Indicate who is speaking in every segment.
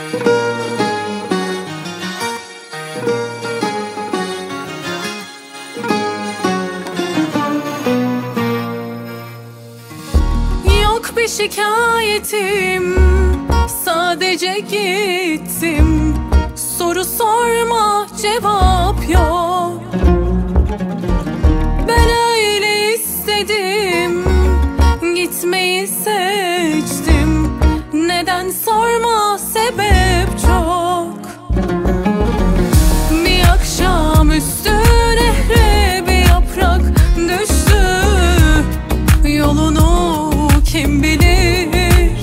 Speaker 1: Yok bir şikayetim, sadece gittim. Soru sorma, cevap yok. Ben öyle istedim, gitmeyi seçtim. Neden sorma, sebep çok. Bir akşamüstü nehre bir yaprak düştü. Yolunu kim bilir?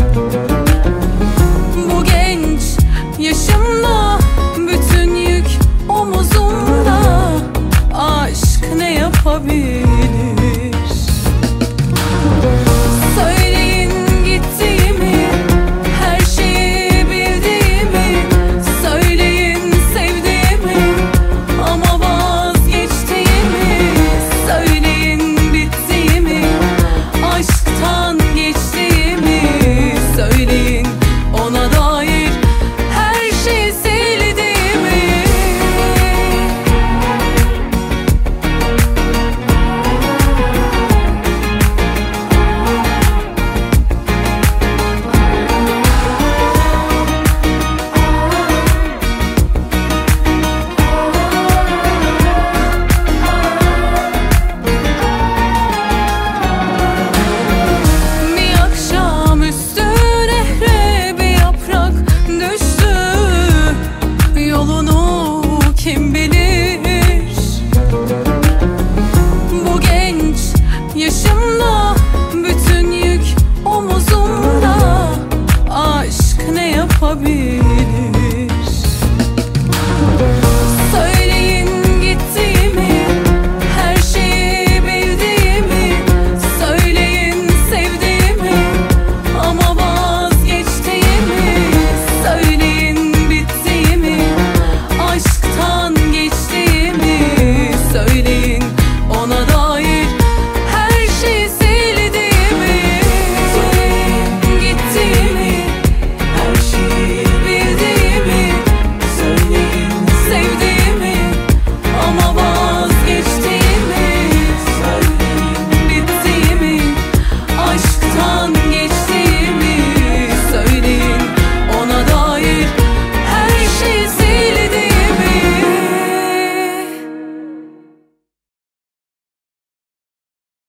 Speaker 1: Bu genç yaşımda bütün yük omuzumda. Aşk ne yapabilir? Söyleyin gittiğimi, her şeyi bildiğimi. Söyleyin sevdiğimi ama vazgeçtiğimi. Söyleyin bittiğimi, aşktan geçtiğimi. Söyleyin ona dair her şeyi sildiğimi. Bir akşamüstü nehre bir yaprak düştü. Yolunu kim bilir? Bu genç yaşımda bütün yük omuzumda. Aşk ne yapabilir?